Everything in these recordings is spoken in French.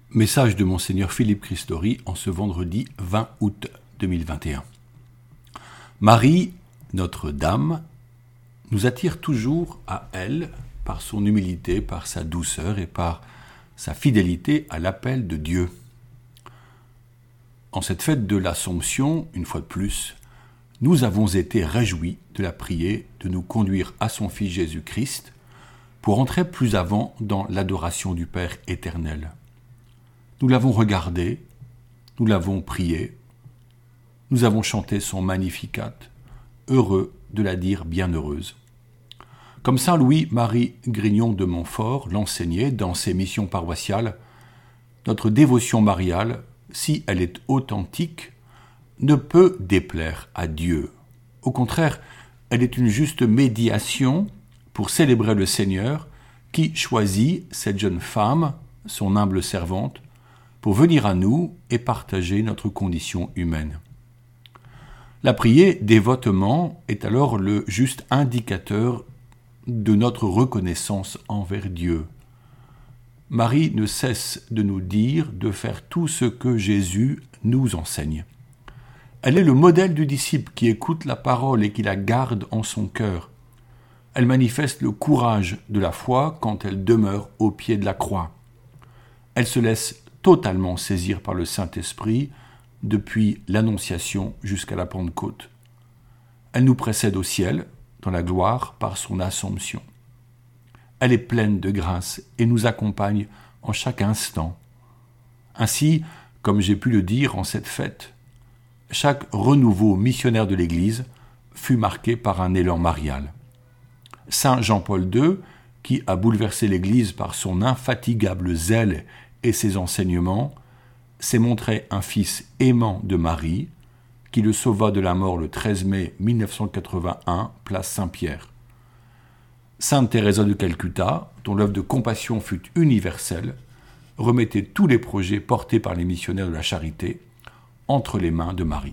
Message de Monseigneur Philippe Christori en ce vendredi 20 août 2021. Marie, Notre-Dame, nous attire toujours à elle par son humilité, par sa douceur et par sa fidélité à l'appel de Dieu. En cette fête de l'Assomption, une fois de plus, nous avons été réjouis de la prier de nous conduire à son Fils Jésus-Christ pour entrer plus avant dans l'adoration du Père éternel. Nous l'avons regardé, nous l'avons prié, nous avons chanté son Magnificat, heureux de la dire bienheureuse. Comme saint Louis-Marie Grignon de Montfort l'enseignait dans ses missions paroissiales, notre dévotion mariale, si elle est authentique, ne peut déplaire à Dieu. Au contraire, elle est une juste médiation pour célébrer le Seigneur qui choisit cette jeune femme, son humble servante, pour venir à nous et partager notre condition humaine. La prier dévotement est alors le juste indicateur de notre reconnaissance envers Dieu. Marie ne cesse de nous dire de faire tout ce que Jésus nous enseigne. Elle est le modèle du disciple qui écoute la parole et qui la garde en son cœur. Elle manifeste le courage de la foi quand elle demeure au pied de la croix. Elle se laisse totalement saisir par le Saint-Esprit depuis l'Annonciation jusqu'à la Pentecôte. Elle nous précède au ciel, dans la gloire, par son Assomption. Elle est pleine de grâce et nous accompagne en chaque instant. Ainsi, comme j'ai pu le dire en cette fête, chaque renouveau missionnaire de l'Église fut marqué par un élan marial. Saint Jean-Paul II, qui a bouleversé l'Église par son infatigable zèle et ses enseignements, s'est montré un fils aimant de Marie, qui le sauva de la mort le 13 mai 1981, place Saint-Pierre. Sainte Thérèse de Calcutta, dont l'œuvre de compassion fut universelle, remettait tous les projets portés par les missionnaires de la charité entre les mains de Marie.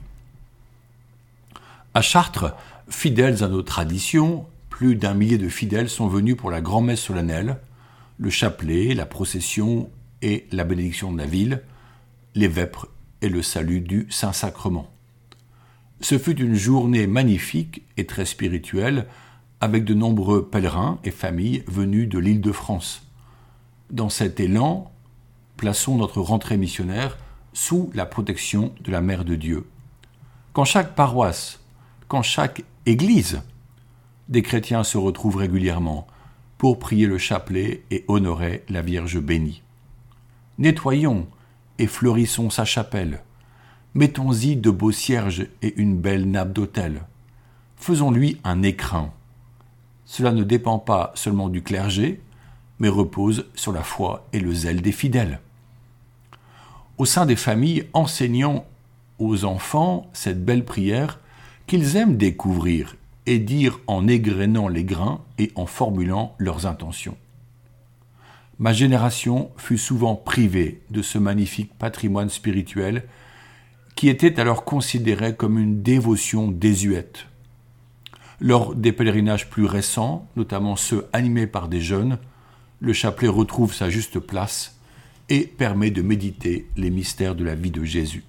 À Chartres, fidèles à nos traditions, plus d'1 millier de fidèles sont venus pour la grand-messe solennelle, le chapelet, la procession et la bénédiction de la ville, les vêpres et le salut du Saint-Sacrement. Ce fut une journée magnifique et très spirituelle, avec de nombreux pèlerins et familles venus de l'Île-de-France. Dans cet élan, plaçons notre rentrée missionnaire sous la protection de la Mère de Dieu. Quand chaque paroisse, quand chaque église, des chrétiens se retrouvent régulièrement pour prier le chapelet et honorer la Vierge bénie. Nettoyons et fleurissons sa chapelle. Mettons-y de beaux cierges et une belle nappe d'autel. Faisons-lui un écrin. Cela ne dépend pas seulement du clergé, mais repose sur la foi et le zèle des fidèles. Au sein des familles, enseignons aux enfants cette belle prière qu'ils aiment découvrir et dire en égrenant les grains et en formulant leurs intentions. Ma génération fut souvent privée de ce magnifique patrimoine spirituel qui était alors considéré comme une dévotion désuète. Lors des pèlerinages plus récents, notamment ceux animés par des jeunes, le chapelet retrouve sa juste place et permet de méditer les mystères de la vie de Jésus.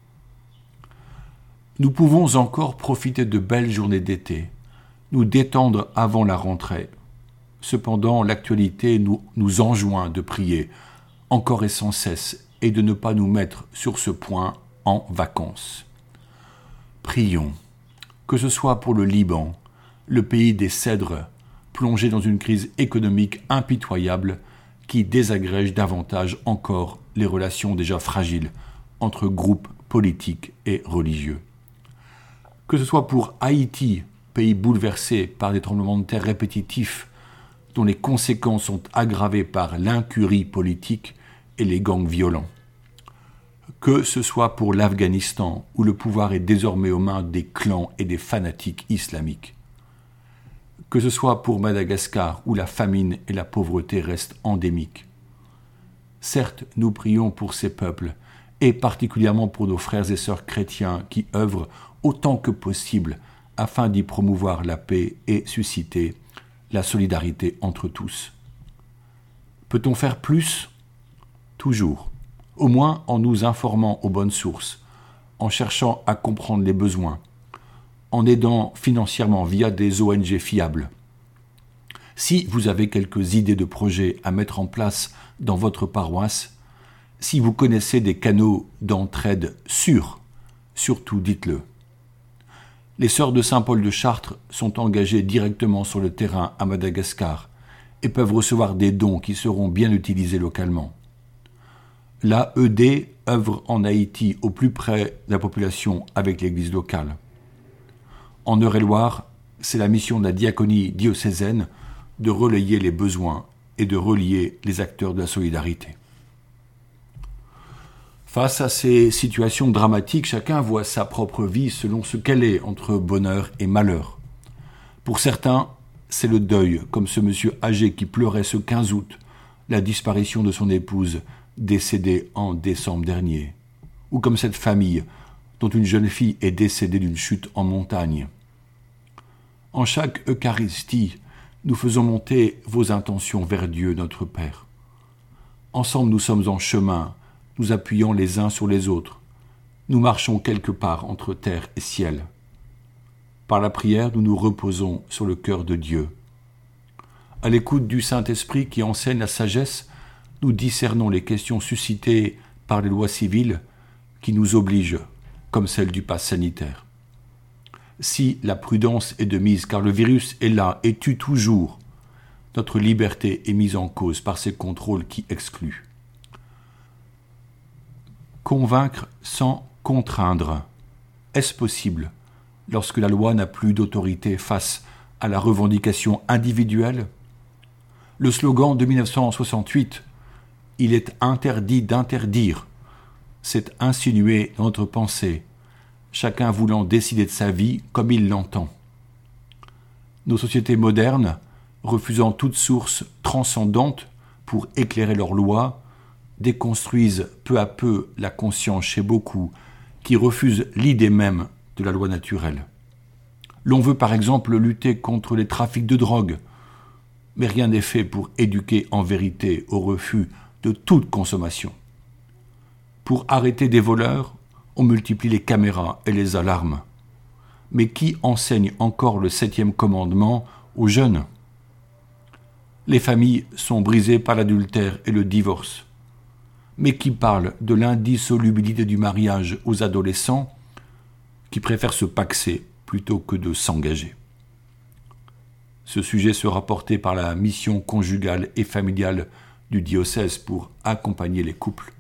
Nous pouvons encore profiter de belles journées d'été, nous détendre avant la rentrée. Cependant, l'actualité nous enjoint de prier encore et sans cesse et de ne pas nous mettre sur ce point en vacances. Prions, que ce soit pour le Liban, le pays des cèdres, plongé dans une crise économique impitoyable qui désagrège davantage encore les relations déjà fragiles entre groupes politiques et religieux. Que ce soit pour Haïti, pays bouleversé par des tremblements de terre répétitifs dont les conséquences sont aggravées par l'incurie politique et les gangs violents. Que ce soit pour l'Afghanistan, où le pouvoir est désormais aux mains des clans et des fanatiques islamiques. Que ce soit pour Madagascar, où la famine et la pauvreté restent endémiques. Certes, nous prions pour ces peuples, et particulièrement pour nos frères et sœurs chrétiens qui œuvrent autant que possible afin d'y promouvoir la paix et susciter la solidarité entre tous. Peut-on faire plus ? Toujours. au moins en nous informant aux bonnes sources, en cherchant à comprendre les besoins, en aidant financièrement via des ONG fiables. Si vous avez quelques idées de projets à mettre en place dans votre paroisse, si vous connaissez des canaux d'entraide sûrs, surtout dites-le. Les sœurs de Saint-Paul de Chartres sont engagées directement sur le terrain à Madagascar et peuvent recevoir des dons qui seront bien utilisés localement. L'AED œuvre en Haïti au plus près de la population avec l'église locale. En Eure-et-Loire, c'est la mission de la diaconie diocésaine de relayer les besoins et de relier les acteurs de la solidarité. Face à ces situations dramatiques, chacun voit sa propre vie selon ce qu'elle est entre bonheur et malheur. Pour certains, c'est le deuil, comme ce monsieur âgé qui pleurait ce 15 août la disparition de son épouse, décédée en décembre dernier, ou comme cette famille dont une jeune fille est décédée d'une chute en montagne. En chaque Eucharistie, nous faisons monter vos intentions vers Dieu notre Père. Ensemble nous sommes en chemin, nous appuyons les uns sur les autres. Nous marchons quelque part entre terre et ciel. Par la prière, nous nous reposons sur le cœur de Dieu. À l'écoute du Saint-Esprit qui enseigne la sagesse, nous discernons les questions suscitées par les lois civiles qui nous obligent, comme celle du pass sanitaire. Si la prudence est de mise, car le virus est là et tue toujours, notre liberté est mise en cause par ces contrôles qui excluent. Convaincre sans contraindre. Est-ce possible lorsque la loi n'a plus d'autorité face à la revendication individuelle? Le slogan de 1968, « Il est interdit d'interdire », s'est insinué dans notre pensée, chacun voulant décider de sa vie comme il l'entend. Nos sociétés modernes, refusant toute source transcendante pour éclairer leurs lois, déconstruisent peu à peu la conscience chez beaucoup qui refusent l'idée même de la loi naturelle. L'on veut par exemple lutter contre les trafics de drogue, mais rien n'est fait pour éduquer en vérité au refus de toute consommation. Pour arrêter des voleurs, on multiplie les caméras et les alarmes. Mais qui enseigne encore le 7e commandement aux jeunes? Les familles sont brisées par l'adultère et le divorce. Mais qui parle de l'indissolubilité du mariage aux adolescents qui préfèrent se paxer plutôt que de s'engager? Ce sujet sera porté par la mission conjugale et familiale du diocèse pour accompagner les couples.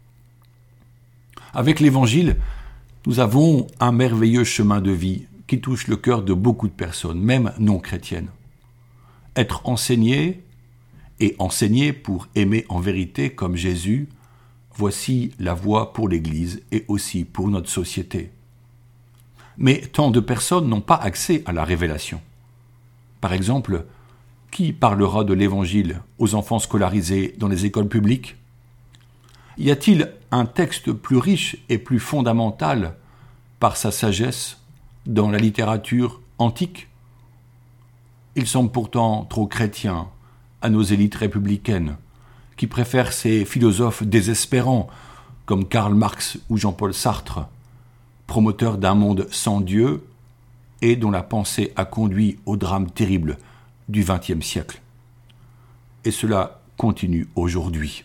Avec l'Évangile, nous avons un merveilleux chemin de vie qui touche le cœur de beaucoup de personnes, même non chrétiennes. Être enseigné et enseigner pour aimer en vérité comme Jésus, voici la voie pour l'Église et aussi pour notre société. Mais tant de personnes n'ont pas accès à la révélation. Par exemple, qui parlera de l'Évangile aux enfants scolarisés dans les écoles publiques? Y a-t-il un texte plus riche et plus fondamental par sa sagesse dans la littérature antique? Il semble pourtant trop chrétien à nos élites républicaines, qui préfèrent ces philosophes désespérants comme Karl Marx ou Jean-Paul Sartre, promoteurs d'un monde sans Dieu et dont la pensée a conduit au drame terrible du XXe siècle. Et cela continue aujourd'hui.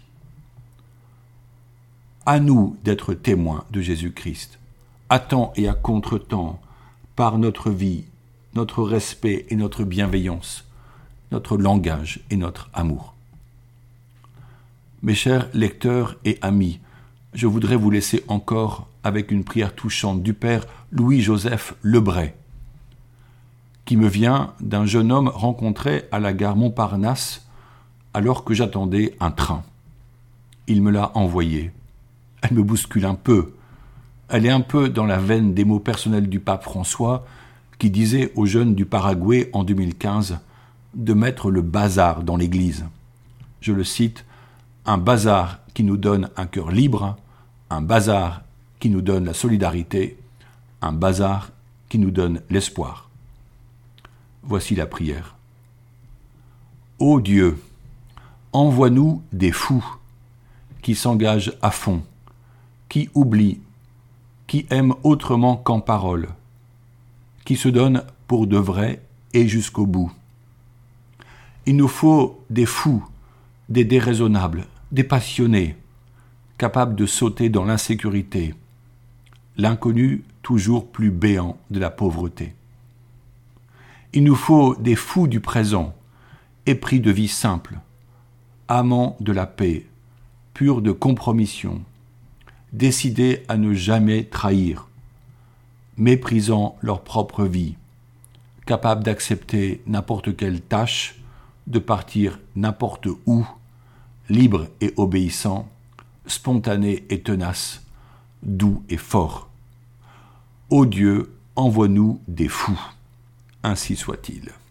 À nous d'être témoins de Jésus-Christ, à temps et à contre-temps, par notre vie, notre respect et notre bienveillance, notre langage et notre amour. Mes chers lecteurs et amis, je voudrais vous laisser encore avec une prière touchante du père Louis-Joseph Lebray, qui me vient d'un jeune homme rencontré à la gare Montparnasse alors que j'attendais un train. Il me l'a envoyée. Elle me bouscule un peu. Elle est un peu dans la veine des mots personnels du pape François qui disait aux jeunes du Paraguay en 2015 de mettre le bazar dans l'Église. Je le cite, « Un bazar qui nous donne un cœur libre, un bazar qui nous donne la solidarité, un bazar qui nous donne l'espoir. » Voici la prière. Ô Dieu, envoie-nous des fous qui s'engagent à fond, qui oublient, qui aiment autrement qu'en parole, qui se donnent pour de vrai et jusqu'au bout. Il nous faut des fous, des déraisonnables, des passionnés, capables de sauter dans l'insécurité, l'inconnu toujours plus béant de la pauvreté. Il nous faut des fous du présent, épris de vie simple, amants de la paix, purs de compromission, décidés à ne jamais trahir, méprisant leur propre vie, capables d'accepter n'importe quelle tâche, de partir n'importe où, libres et obéissants, spontanés et tenaces, doux et forts. Ô Dieu, envoie-nous des fous. Ainsi soit-il.